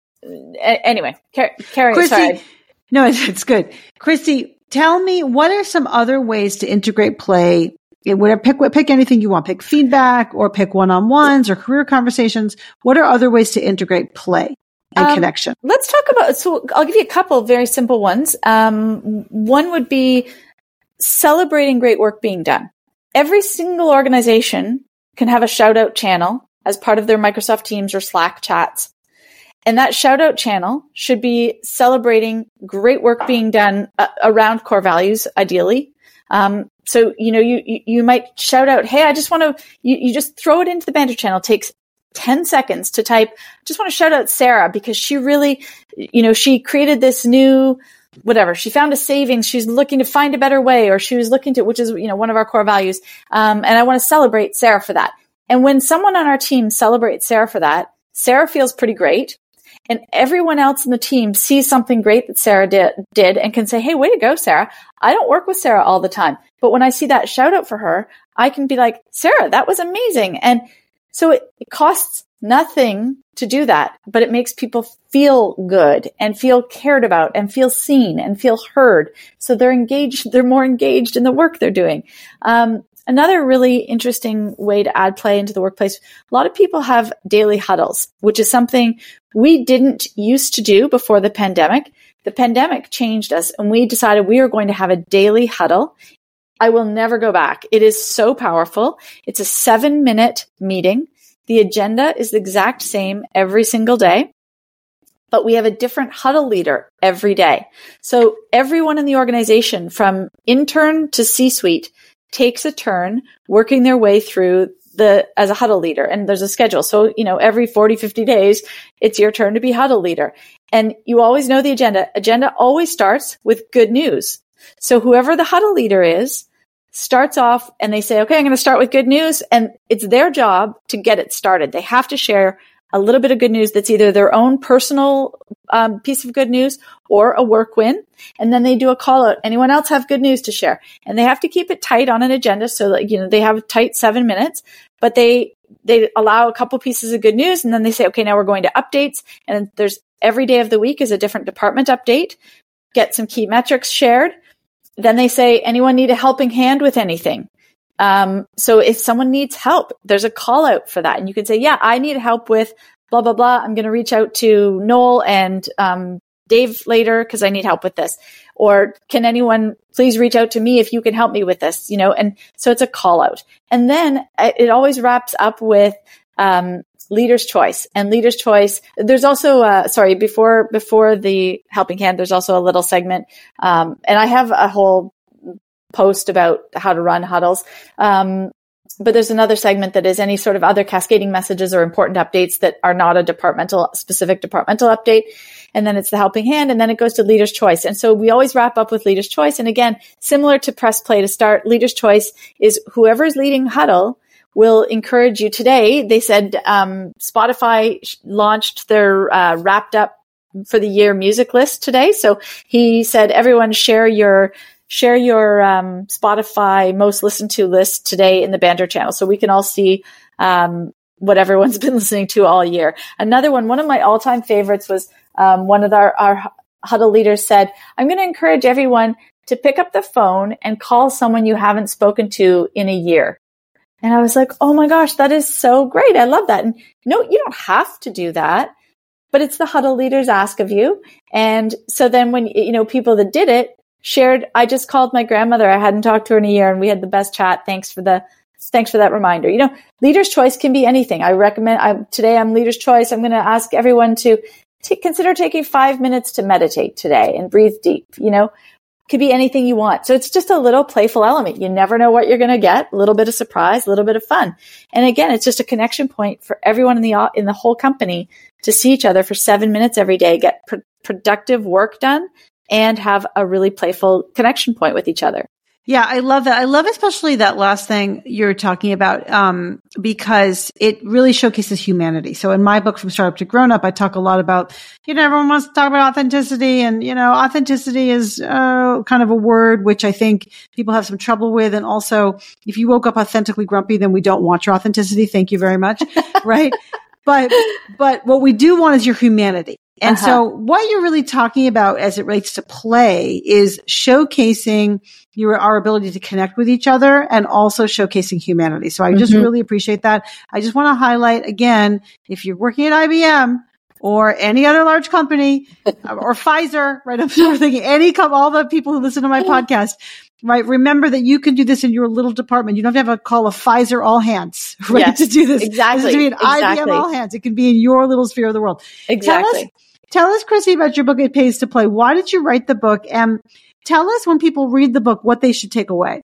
anyway, Carrie, Christy, sorry. No, it's, it's good. Christy, tell me, what are some other ways to integrate play? Whatever, pick, pick anything you want. Pick feedback or pick one-on-ones or career conversations. What are other ways to integrate play and um, connection? Let's talk about, so I'll give you a couple of very simple ones. Um, one would be celebrating great work being done. Every single organization can have a shout out channel as part of their Microsoft Teams or Slack chats. And that shout out channel should be celebrating great work being done uh, around core values, ideally. Um, so, you know, you, you, you might shout out, hey, I just want to, you, you just throw it into the banter channel. It takes ten seconds to type. Just want to shout out Sarah because she really, you know, she created this new, whatever. She found a savings. She's looking to find a better way, or she was looking to, which is, you know, one of our core values. Um, and I want to celebrate Sarah for that. And when someone on our team celebrates Sarah for that, Sarah feels pretty great. And everyone else in the team sees something great that Sarah did, did and can say, hey, way to go, Sarah. I don't work with Sarah all the time, but when I see that shout out for her, I can be like, Sarah, that was amazing. And so it, it costs nothing to do that, but it makes people feel good and feel cared about and feel seen and feel heard. So they're engaged, they're more engaged in the work they're doing. Um, Another really interesting way to add play into the workplace, a lot of people have daily huddles, which is something we didn't used to do before the pandemic. The pandemic changed us and we decided we are going to have a daily huddle. I will never go back. It is so powerful. It's a seven minute meeting. The agenda is the exact same every single day, but we have a different huddle leader every day. So everyone in the organization from intern to C-suite takes a turn working their way through the, as a huddle leader. And there's a schedule. So, you know, every forty, fifty days, it's your turn to be huddle leader. And you always know the agenda. Agenda always starts with good news. So whoever the huddle leader is starts off and they say, okay, I'm going to start with good news. And it's their job to get it started. They have to share a little bit of good news that's either their own personal um, piece of good news or a work win. And then they do a call out. Anyone else have good news to share? And they have to keep it tight on an agenda. So that, you know, they have a tight seven minutes, but they, they allow a couple pieces of good news. And then they say, okay, now we're going to updates. And there's every day of the week is a different department update. Get some key metrics shared. Then they say, anyone need a helping hand with anything? Um, so if someone needs help, there's a call out for that. And you can say, yeah, I need help with blah, blah, blah. I'm going to reach out to Noel and, um, Dave later because I need help with this. Or can anyone please reach out to me if you can help me with this, you know? And so it's a call out. And then it always wraps up with, um, leader's choice and leader's choice. There's also, uh, sorry, before, before the helping hand, there's also a little segment. Um, and I have a whole post about how to run huddles. Um, but there's another segment that is any sort of other cascading messages or important updates that are not a departmental, specific departmental update. And then it's the helping hand, and then it goes to leader's choice. And so we always wrap up with leader's choice. And again, similar to press play to start, leader's choice is whoever is leading huddle will encourage you today. They said um, Spotify launched their uh, wrapped up for the year music list today. So he said, everyone share your share your um, Spotify most listened to list today in the Banter channel, so we can all see um, what everyone's been listening to all year. Another one, one of my all time favorites was um, one of our, our huddle leaders said, I'm going to encourage everyone to pick up the phone and call someone you haven't spoken to in a year. And I was like, oh my gosh, that is so great. I love that. And no, you don't have to do that, but it's the huddle leader's ask of you. And so then when, you know, people that did it shared, I just called my grandmother. I hadn't talked to her in a year and we had the best chat. Thanks for the, thanks for that reminder. You know, leader's choice can be anything. I recommend, I, today I'm leader's choice. I'm going to ask everyone to t- consider taking five minutes to meditate today and breathe deep, you know. Could be anything you want. So it's just a little playful element. You never know what you're going to get. A little bit of surprise, a little bit of fun. And again, it's just a connection point for everyone in the in the whole company to see each other for seven minutes every day, get pr- productive work done, and have a really playful connection point with each other. Yeah, I love that. I love especially that last thing you're talking about, um, because it really showcases humanity. So in my book, From Startup to Grown Up, I talk a lot about, you know, everyone wants to talk about authenticity, and, you know, authenticity is uh, kind of a word which I think people have some trouble with. And also, if you woke up authentically grumpy, then we don't want your authenticity. Thank you very much. Right. But, but what we do want is your humanity. And uh-huh. so what you're really talking about as it relates to play is showcasing your, our ability to connect with each other and also showcasing humanity. So I just mm-hmm. really appreciate that. I just want to highlight again, if you're working at I B M or any other large company or Pfizer, right? I'm sort of thinking any, all the people who listen to my podcast, right? Remember that you can do this in your little department. You don't have to have a call a Pfizer all hands, right? Yes, to do this. Exactly. This is to be an exactly. I B M all hands. It can be in your little sphere of the world. Exactly. Tell us, tell us, Chrissy, about your book, It Pays to Play. Why did you write the book? And tell us, when people read the book, what they should take away.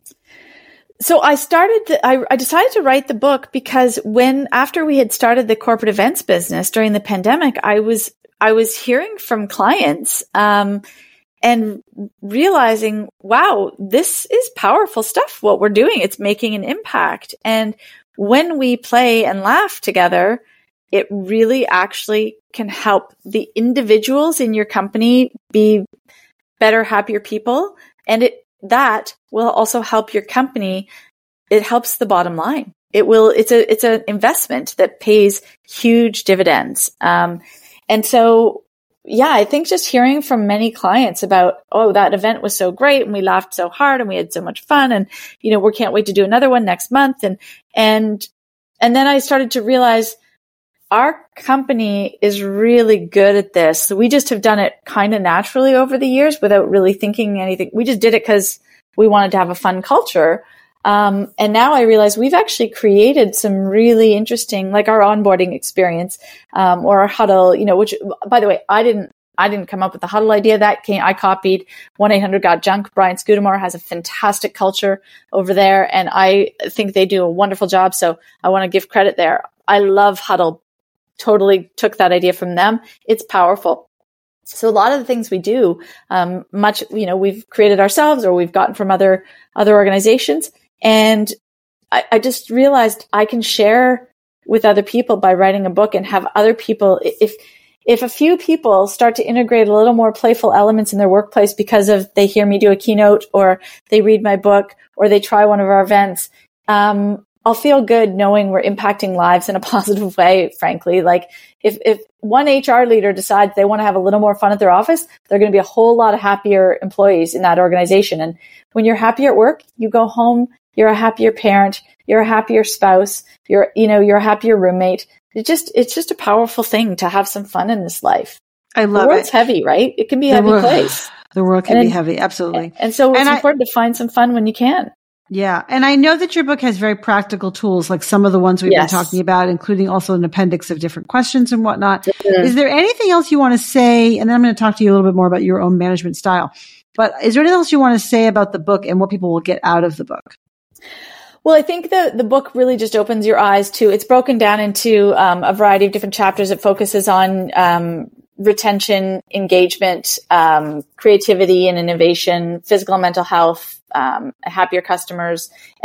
So I started, the, I, I decided to write the book because when, after we had started the corporate events business during the pandemic, I was, I was hearing from clients, um, and realizing, wow, this is powerful stuff, what we're doing. It's making an impact. And when we play and laugh together, it really actually can help the individuals in your company be better, happier people. And it, that will also help your company. It helps the bottom line. It will, it's a, it's an investment that pays huge dividends. Um, and so, yeah, I think just hearing from many clients about, oh, that event was so great and we laughed so hard and we had so much fun and, you know, we can't wait to do another one next month. And, and, and then I started to realize our company is really good at this. So we just have done it kind of naturally over the years without really thinking anything. We just did it because we wanted to have a fun culture. Um, and now I realize we've actually created some really interesting, like our onboarding experience, um, or our huddle, you know, which, by the way, I didn't, I didn't come up with the huddle idea. That came, I copied one eight hundred got junk. Brian Scudamore has a fantastic culture over there, and I think they do a wonderful job. So I want to give credit there. I love huddle. Totally took that idea from them. It's powerful. So a lot of the things we do, um, much, you know, we've created ourselves or we've gotten from other, other organizations. And I, I just realized I can share with other people by writing a book and have other people, if, if a few people start to integrate a little more playful elements in their workplace because of they hear me do a keynote or they read my book or they try one of our events, um, I'll feel good knowing we're impacting lives in a positive way, frankly. Like if, if one H R leader decides they want to have a little more fun at their office, they're going to be a whole lot of happier employees in that organization. And when you're happier at work, you go home, you're a happier parent, you're a happier spouse, you're, you know, you're a happier roommate. It just, it's just a powerful thing to have some fun in this life. I love it. The world's it. heavy, right? It can be a the heavy world, place. The world can and be heavy. Absolutely. And so it's and important I, to find some fun when you can. Yeah. And I know that your book has very practical tools, like some of the ones we've yes. been talking about, including also an appendix of different questions and whatnot. Mm-hmm. Is there anything else you want to say? And then I'm going to talk to you a little bit more about your own management style. But is there anything else you want to say about the book and what people will get out of the book? Well, I think the, the book really just opens your eyes to, it's broken down into um, a variety of different chapters. It focuses on um, retention, engagement, um, creativity and innovation, physical and mental health, um, happier customers. And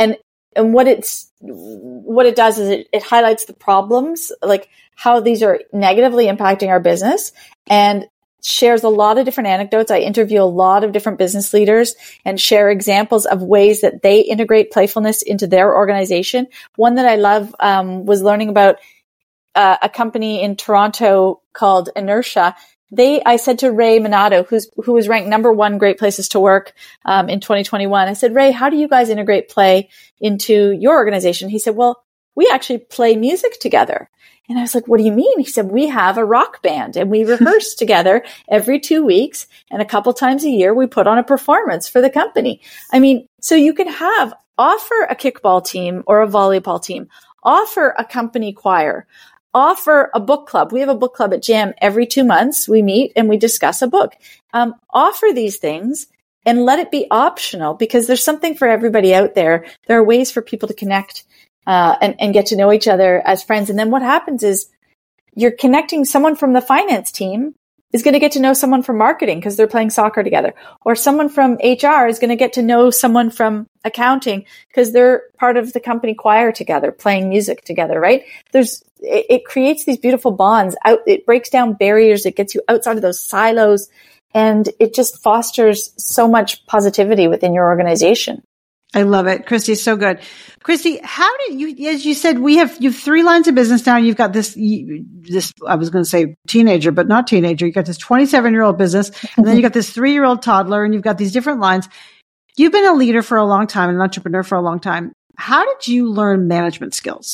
and what it's, what it does is it, it highlights the problems, like how these are negatively impacting our business, and shares a lot of different anecdotes. I interview a lot of different business leaders and share examples of ways that they integrate playfulness into their organization. One that I love um, was learning about uh, a company in Toronto called Inertia. They, I said to Ray Minato, who's, who was ranked number one great places to work um, in twenty twenty-one. I said, Ray, how do you guys integrate play into your organization? He said, well, we actually play music together. And I was like, what do you mean? He said, we have a rock band and we rehearse together every two weeks. And a couple times a year, we put on a performance for the company. I mean, so you can have, offer a kickball team or a volleyball team, offer a company choir, offer a book club. We have a book club at Jam every two months. We meet and we discuss a book. Um, offer these things and let it be optional, because there's something for everybody out there. There are ways for people to connect Uh, and, and get to know each other as friends. And then what happens is you're connecting someone from the finance team is going to get to know someone from marketing because they're playing soccer together, or someone from H R is going to get to know someone from accounting because they're part of the company choir together, playing music together, right? There's, it, it creates these beautiful bonds out. It breaks down barriers. It gets you outside of those silos, and it just fosters so much positivity within your organization. I love it. Christy, so good. Christy, how did you, as you said, we have, you have three lines of business now. You've got this, you, this, I was going to say teenager, but not teenager. You've got this twenty-seven year old business, and then you got this three year old toddler, and you've got these different lines. You've been a leader for a long time, an entrepreneur for a long time. How did you learn management skills?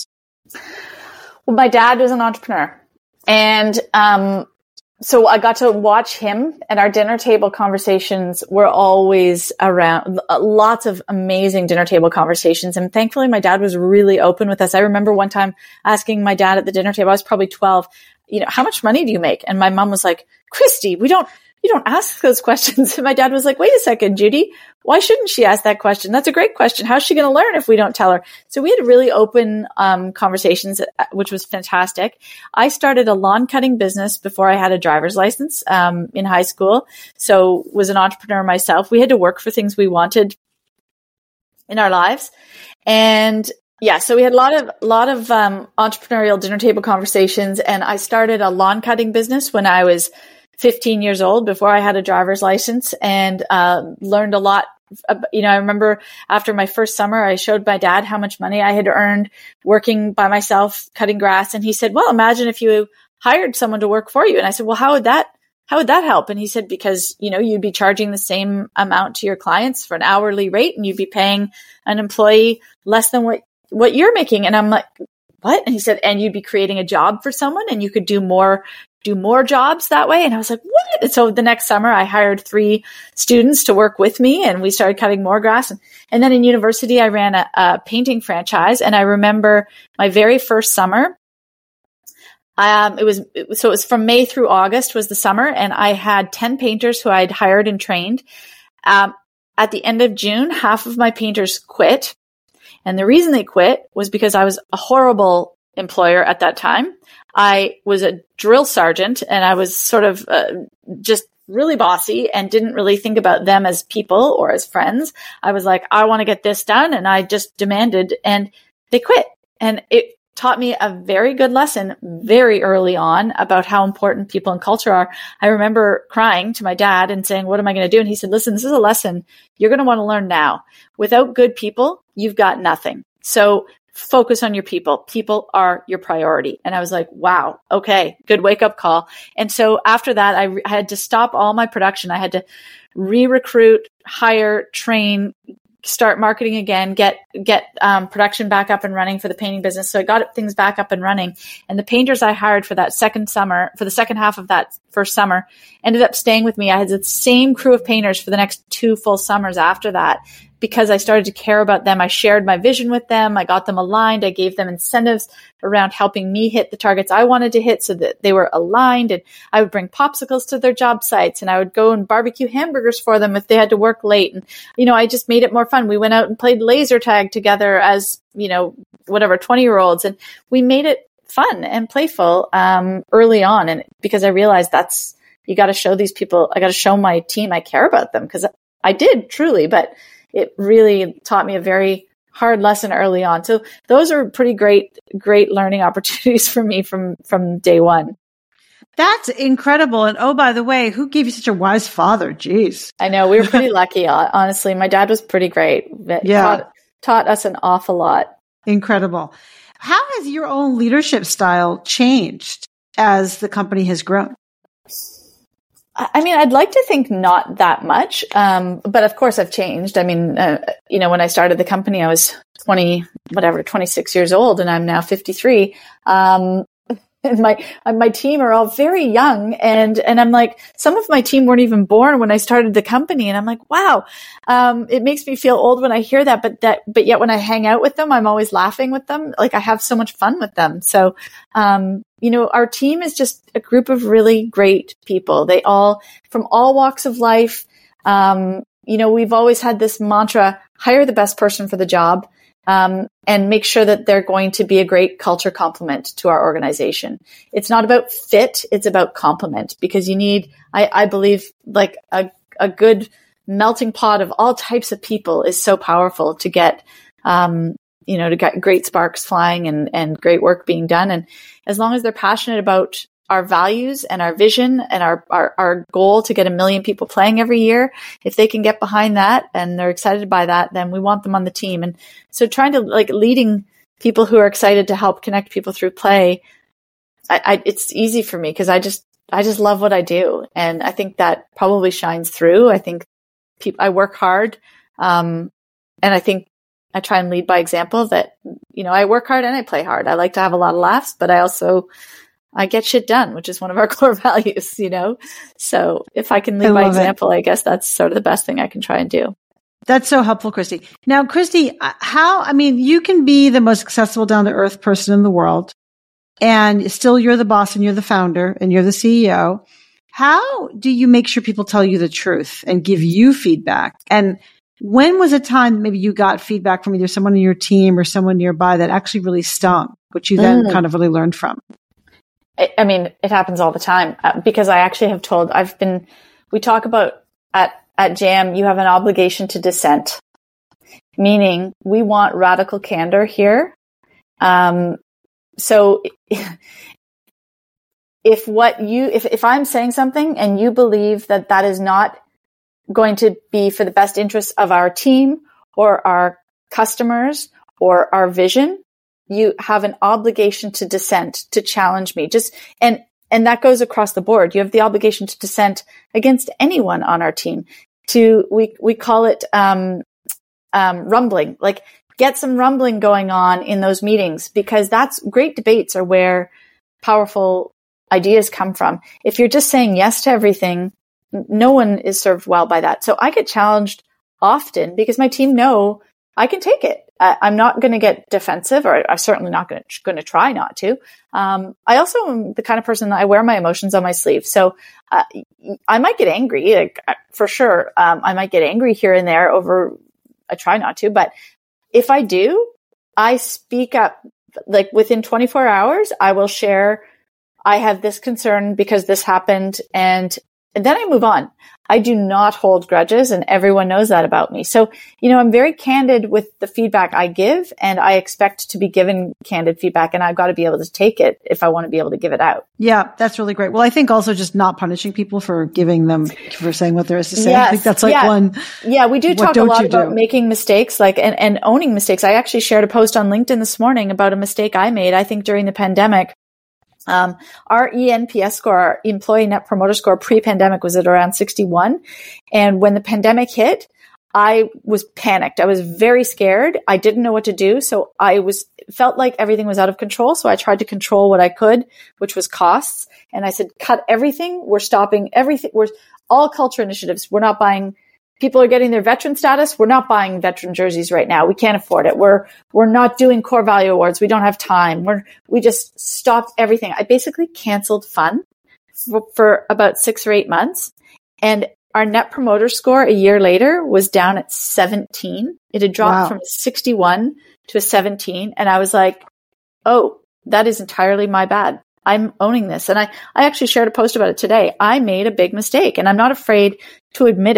Well, my dad was an entrepreneur, and, um, so I got to watch him, and our dinner table conversations were always around lots of amazing dinner table conversations. And thankfully, my dad was really open with us. I remember one time asking my dad at the dinner table, I was probably twelve, you know, how much money do you make? And my mom was like, Christy, we don't, you don't ask those questions. And my dad was like, wait a second, Judy, why shouldn't she ask that question? That's a great question. How's she going to learn if we don't tell her? So we had really open um, conversations, which was fantastic. I started a lawn cutting business before I had a driver's license um, in high school. So was an entrepreneur myself. We had to work for things we wanted in our lives. And yeah, so we had a lot of, lot of um, entrepreneurial dinner table conversations. And I started a lawn cutting business when I was fifteen years old, before I had a driver's license, and uh, learned a lot. You know, I remember after my first summer, I showed my dad how much money I had earned working by myself, cutting grass. And he said, well, imagine if you hired someone to work for you. And I said, well, how would that, how would that help? And he said, because, you know, you'd be charging the same amount to your clients for an hourly rate, and you'd be paying an employee less than what, what you're making. And I'm like, what? And he said, and you'd be creating a job for someone, and you could do more do more jobs that way. And I was like, what? And so the next summer I hired three students to work with me, and we started cutting more grass. And, and then in university, I ran a, a painting franchise. And I remember my very first summer, um, it was, it was, so it was from May through August was the summer. And I had ten painters who I'd hired and trained. Um, at the end of June, half of my painters quit. And the reason they quit was because I was a horrible employer at that time. I was a drill sergeant, and I was sort of uh, just really bossy and didn't really think about them as people or as friends. I was like, I want to get this done. And I just demanded, and they quit. And it taught me a very good lesson very early on about how important people and culture are. I remember crying to my dad and saying, what am I going to do? And he said, listen, this is a lesson you're going to want to learn now. Without good people, you've got nothing. So focus on your people. People are your priority. And I was like, wow, okay, good wake up call. And so after that, I, re- I had to stop all my production. I had to re-recruit, hire, train, start marketing again, get, get um, production back up and running for the painting business. So I got things back up and running. And the painters I hired for that second summer, for the second half of that first summer, ended up staying with me. I had the same crew of painters for the next two full summers after that, because I started to care about them. I shared my vision with them. I got them aligned. I gave them incentives around helping me hit the targets I wanted to hit so that they were aligned. And I would bring popsicles to their job sites, and I would go and barbecue hamburgers for them if they had to work late. And, you know, I just made it more fun. We went out and played laser tag together as, you know, whatever, twenty year olds. And we made it fun and playful um, early on. And because I realized that's, you got to show these people, I got to show my team I care about them, because I did truly, but it really taught me a very hard lesson early on. So those are pretty great, great learning opportunities for me from, from day one. That's incredible. And oh, by the way, who gave you such a wise father? Jeez. I know, we were pretty lucky. Honestly, my dad was pretty great. Yeah. Taught, taught us an awful lot. Incredible. How has your own leadership style changed as the company has grown? I mean, I'd like to think not that much. Um, but of course I've changed. I mean, uh, you know, when I started the company, I was twenty, whatever, twenty-six years old, and I'm now fifty-three. Um, and my, my team are all very young. And, and I'm like, some of my team weren't even born when I started the company. And I'm like, wow, um, it makes me feel old when I hear that, but that, but yet when I hang out with them, I'm always laughing with them. Like I have so much fun with them. So, um, you know, our team is just a group of really great people. They all, from all walks of life. Um, you know, we've always had this mantra, hire the best person for the job. Um, and make sure that they're going to be a great culture complement to our organization. It's not about fit. It's about complement, because you need, I, I believe like a, a good melting pot of all types of people is so powerful to get, um, you know, to get great sparks flying and, and great work being done. And as long as they're passionate about our values and our vision and our, our, our goal to get a million people playing every year, if they can get behind that and they're excited by that, then we want them on the team. And so trying to like leading people who are excited to help connect people through play, I, I, it's easy for me because I just, I just love what I do. And I think that probably shines through. I think people, I work hard. Um, and I think I try and lead by example that, you know, I work hard and I play hard. I like to have a lot of laughs, but I also, I get shit done, which is one of our core values, you know? So if I can lead by example, it. I guess that's sort of the best thing I can try and do. That's so helpful, Christy. Now, Christy, how, I mean, you can be the most accessible, down to earth person in the world, and still you're the boss and you're the founder and you're the C E O. How do you make sure people tell you the truth and give you feedback? And when was a time maybe you got feedback from either someone in your team or someone nearby that actually really stung, which you then mm. kind of really learned from? I mean, it happens all the time uh, because I actually have told, I've been, we talk about at, at Jam, you have an obligation to dissent, meaning we want radical candor here. Um, so if what you, if, if I'm saying something and you believe that that is not going to be for the best interest of our team or our customers or our vision, you have an obligation to dissent, to challenge me. Just, and, and that goes across the board. You have the obligation to dissent against anyone on our team. To, we, we call it, um, um, rumbling, like get some rumbling going on in those meetings, because that's great debates are where powerful ideas come from. If you're just saying yes to everything, no one is served well by that. So I get challenged often because my team know I can take it. I'm not going to get defensive, or I'm certainly not going to, going to try not to. Um, I also am the kind of person that I wear my emotions on my sleeve. So uh, I might get angry, like, for sure. Um, I might get angry here and there over, I try not to, but if I do, I speak up. Like within twenty-four hours, I will share, I have this concern because this happened, and, and then I move on. I do not hold grudges, and everyone knows that about me. So, you know, I'm very candid with the feedback I give, and I expect to be given candid feedback, and I've got to be able to take it if I want to be able to give it out. Yeah, that's really great. Well, I think also just not punishing people for giving them, for saying what there is to say. Yes, I think that's like yeah. one. Yeah, we do talk a lot about do? making mistakes, like, and, and owning mistakes. I actually shared a post on LinkedIn this morning about a mistake I made, I think during the pandemic. Um, our E N P S score, our employee net promoter score pre-pandemic was at around sixty-one. And when the pandemic hit, I was panicked. I was very scared. I didn't know what to do. So I was, felt like everything was out of control. So I tried to control what I could, which was costs. And I said, cut everything. We're stopping everything. We're all culture initiatives. We're not buying, people are getting their veteran status. We're not buying veteran jerseys right now. We can't afford it. We're, we're not doing core value awards. We don't have time. We're, we just stopped everything. I basically canceled fun for, for about six or eight months. And our net promoter score a year later was down at seventeen. It had dropped wow. from sixty-one to a seventeen. And I was like, oh, that is entirely my bad. I'm owning this. And I, I actually shared a post about it today. I made a big mistake, and I'm not afraid to admit it.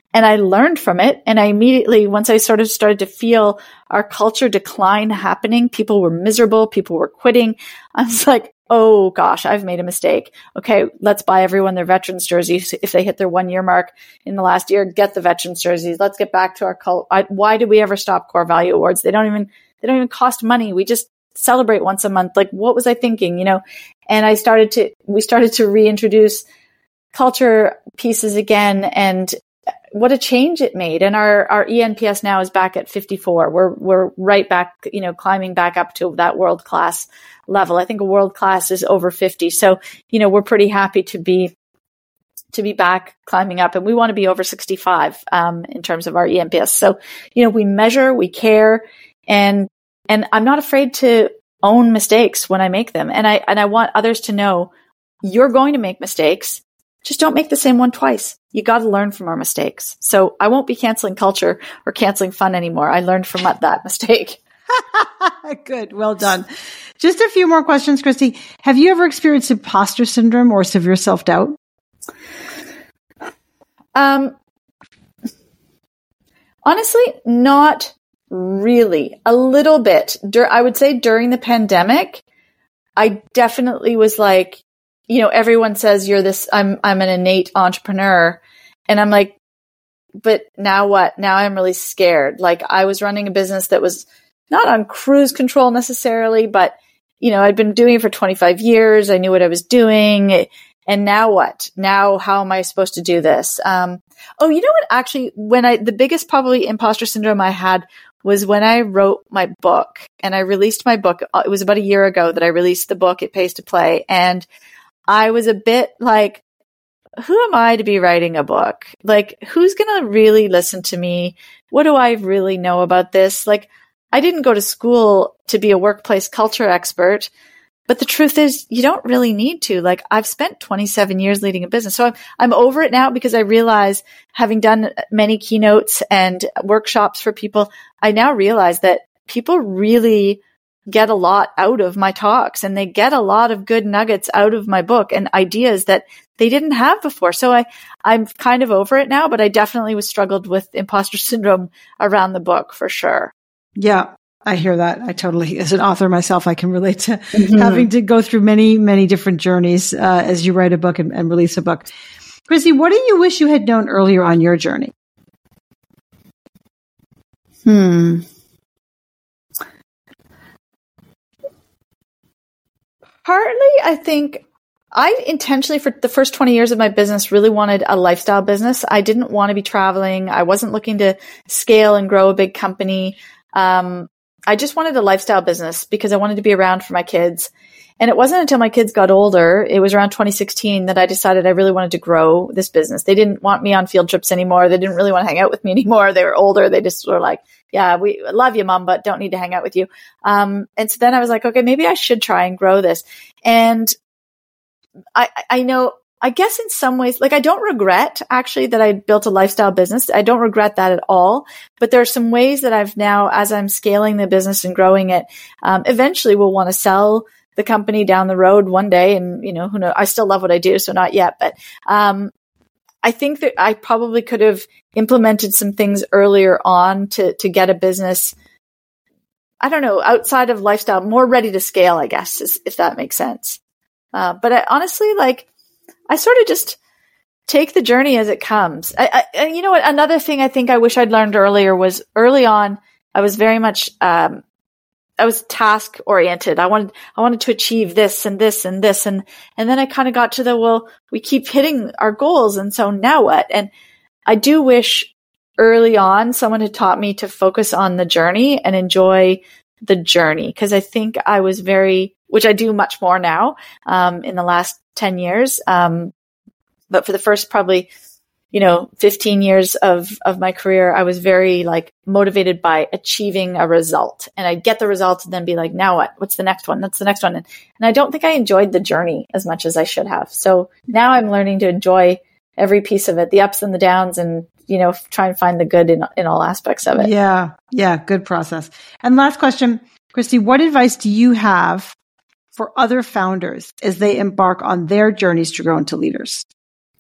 And I learned from it. And I immediately, once I sort of started to feel our culture decline happening, people were miserable, people were quitting. I was like, oh gosh, I've made a mistake. Okay, let's buy everyone their veterans jerseys. If they hit their one year mark in the last year, get the veterans jerseys. Let's get back to our cult. I, why did we ever stop core value awards? They don't even, they don't even cost money. We just celebrate once a month. Like, what was I thinking? You know, and I started to, we started to reintroduce culture pieces again, and what a change it made. And our, our E N P S now is back at fifty-four. We're, we're right back, you know, climbing back up to that world-class level. I think a world-class is over fifty. So, you know, we're pretty happy to be, to be back climbing up, and we want to be over sixty-five, um, in terms of our E N P S. So, you know, we measure, we care, and, and I'm not afraid to own mistakes when I make them. And I, and I want others to know you're going to make mistakes. Just don't make the same one twice. You got to learn from our mistakes. So I won't be canceling culture or canceling fun anymore. I learned from that mistake. Good. Well done. Just a few more questions, Christy. Have you ever experienced imposter syndrome or severe self-doubt? Um, honestly, not really. A little bit. Dur- I would say during the pandemic, I definitely was like, you know, everyone says you're this, I'm, I'm an innate entrepreneur. And I'm like, but now what? Now I'm really scared. Like, I was running a business that was not on cruise control necessarily, but, you know, I'd been doing it for twenty-five years. I knew what I was doing. And now what? Now, how am I supposed to do this? Um, oh, you know what? Actually, when I, the biggest probably imposter syndrome I had was when I wrote my book and I released my book. It was about a year ago that I released the book, It Pays to Play. And I was a bit like, who am I to be writing a book? Like, who's going to really listen to me? What do I really know about this? Like, I didn't go to school to be a workplace culture expert, but the truth is you don't really need to. Like, I've spent twenty-seven years leading a business. So I'm, I'm over it now because I realize, having done many keynotes and workshops for people, I now realize that people really get a lot out of my talks, and they get a lot of good nuggets out of my book and ideas that they didn't have before. So I, I'm kind of over it now, but I definitely was struggled with imposter syndrome around the book for sure. Yeah, I hear that. I totally, as an author myself, I can relate to mm-hmm. having to go through many, many different journeys uh, as you write a book and, and release a book. Christy, what do you wish you had known earlier on your journey? Hmm. Partly, I think I intentionally, for the first twenty years of my business, really wanted a lifestyle business. I didn't want to be traveling. I wasn't looking to scale and grow a big company. Um, I just wanted a lifestyle business because I wanted to be around for my kids. And it wasn't until my kids got older, it was around twenty sixteen, that I decided I really wanted to grow this business. They didn't want me on field trips anymore. They didn't really want to hang out with me anymore. They were older. They just were like, yeah, we love you, Mom, but don't need to hang out with you. Um, and so then I was like, okay, maybe I should try and grow this. And I, I know, I guess in some ways, like, I don't regret actually that I built a lifestyle business. I don't regret that at all. But there are some ways that I've now, as I'm scaling the business and growing it, um, eventually will want to sell the company down the road one day. And, you know, who knows, I still love what I do, so not yet. But, um, I think that I probably could have implemented some things earlier on to, to get a business, I don't know, outside of lifestyle, more ready to scale, I guess, is, if that makes sense. Uh, but I honestly, like, I sort of just take the journey as it comes. I, I, you know what? Another thing I think I wish I'd learned earlier was early on, I was very much, um, I was task oriented. I wanted, I wanted to achieve this and this and this. And, and then I kind of got to the, well, we keep hitting our goals. And so now what? And I do wish early on someone had taught me to focus on the journey and enjoy the journey. Cause I think I was very, which I do much more now, um, in the last ten years. Um, but for the first probably, you know, fifteen years of, of my career, I was very like motivated by achieving a result, and I'd get the result and then be like, now what? What's the next one? That's the next one. And, and I don't think I enjoyed the journey as much as I should have. So now I'm learning to enjoy every piece of it, the ups and the downs, and, you know, try and find the good in, in all aspects of it. Yeah. Yeah. Good process. And last question, Christy, what advice do you have for other founders as they embark on their journeys to grow into leaders?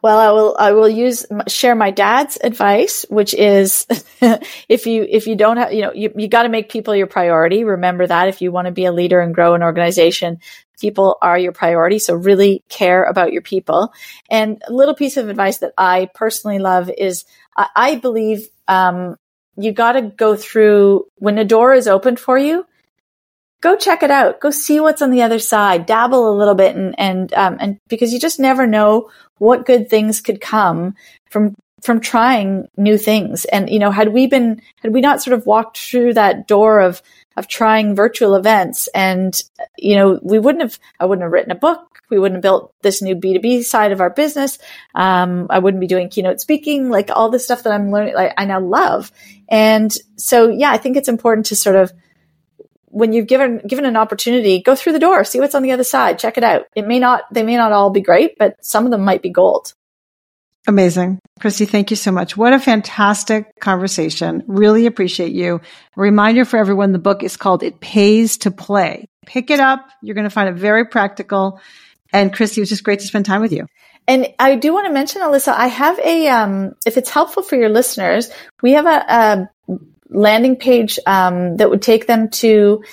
Well, I will, I will use, share my dad's advice, which is if you, if you don't have, you know, you, you got to make people your priority. Remember that if you want to be a leader and grow an organization, people are your priority. So really care about your people. And a little piece of advice that I personally love is I, I believe, um, you got to go through when a door is opened for you. Go check it out. Go see what's on the other side. Dabble a little bit, and and um, and because you just never know what good things could come from from trying new things. And you know, had we been had we not sort of walked through that door of of trying virtual events, and you know, we wouldn't have. I wouldn't have written a book. We wouldn't have built this new B two B side of our business. Um, I wouldn't be doing keynote speaking, like all this stuff that I'm learning. Like I now love. And so, yeah, I think it's important to sort of, when you've given given an opportunity, go through the door, see what's on the other side, check it out. It may not, they may not all be great, but some of them might be gold. Amazing. Christy, thank you so much. What a fantastic conversation. Really appreciate you. A reminder for everyone, the book is called It Pays to Play. Pick it up. You're going to find it very practical. And Christy, it was just great to spend time with you. And I do want to mention, Alyssa, I have a, um, if it's helpful for your listeners, we have a, a landing page um, that would take them to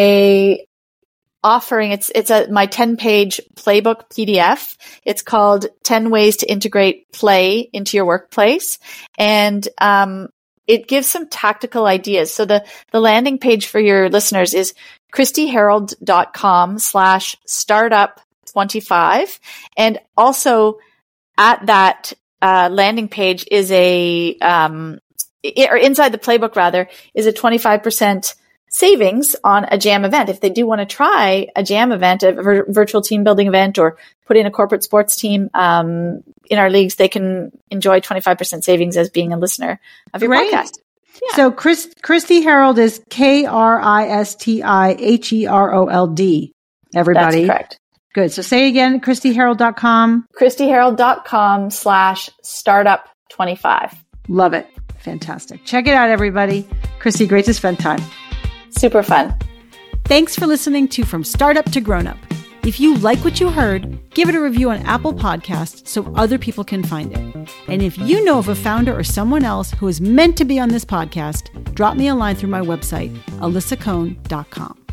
a offering. It's it's a my ten page playbook P D F. It's called ten Ways to Integrate Play into Your Workplace, and um, it gives some tactical ideas. So the the landing page for your listeners is christyherald.com slash startup twenty five, and also at that uh, landing page is a um, or inside the playbook rather, is a twenty-five percent savings on a jam event. If they do want to try a jam event, a vir- virtual team building event, or put in a corporate sports team um, in our leagues, they can enjoy twenty-five percent savings as being a listener of your Great. podcast. Yeah. So Chris, Christy Herald is K R I S T I H E R O L D. Everybody. That's correct. Good. So say again, christy herald dot com. christyherald.com slash startup 25. Love it. Fantastic. Check it out, everybody. Christy, great to spend time. Super fun. Thanks for listening to From Startup to Grown Up. If you like what you heard, give it a review on Apple Podcasts so other people can find it. And if you know of a founder or someone else who is meant to be on this podcast, drop me a line through my website, alyssa cohn dot com.